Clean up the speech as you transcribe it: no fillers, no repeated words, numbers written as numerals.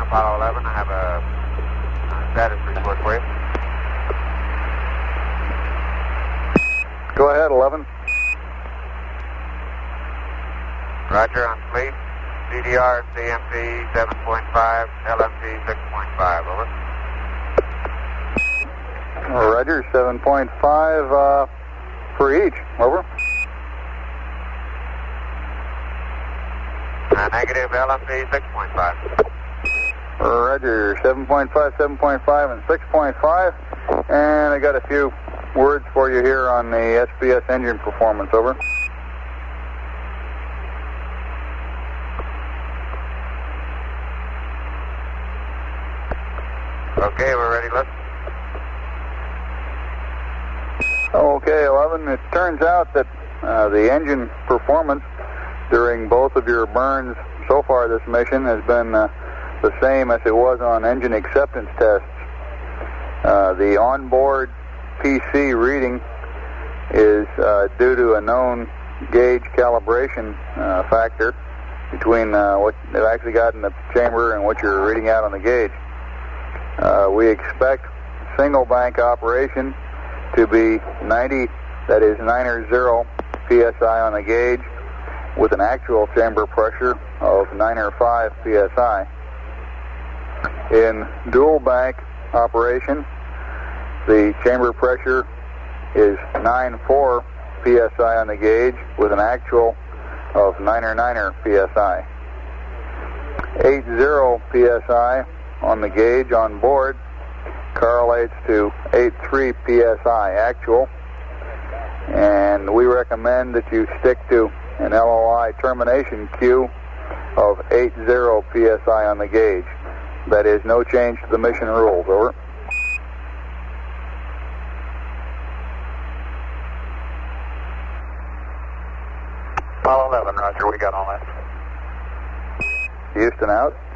Apollo 11, I have a status report for you. Go ahead, 11. Roger, on fleet. CDR, CMP 7.5, LMP 6.5, over. Roger, 7.5 for each, over. Negative, LMP 6.5. Roger, 7.5, 7.5, and 6.5. And I got a few words for you here on the SPS engine performance, over. Okay, we're ready, listen. Okay, 11, it turns out that the engine performance during both of your burns so far this mission has been the same as it was on engine acceptance tests. The onboard PC reading is due to a known gauge calibration factor between what they've actually got in the chamber and what you're reading out on the gauge. We expect single bank operation to be 90, that is 90 psi on the gauge, with an actual chamber pressure of 905 psi. In dual bank operation, the chamber pressure is 94 psi on the gauge, with an actual of 99 psi. 80 psi on the gauge on board correlates to 83 psi actual, and we recommend that you stick to an LOI termination Q of 80 psi on the gauge. That is no change to the mission rules, over. Apollo 11, Roger, we got all that. Houston out.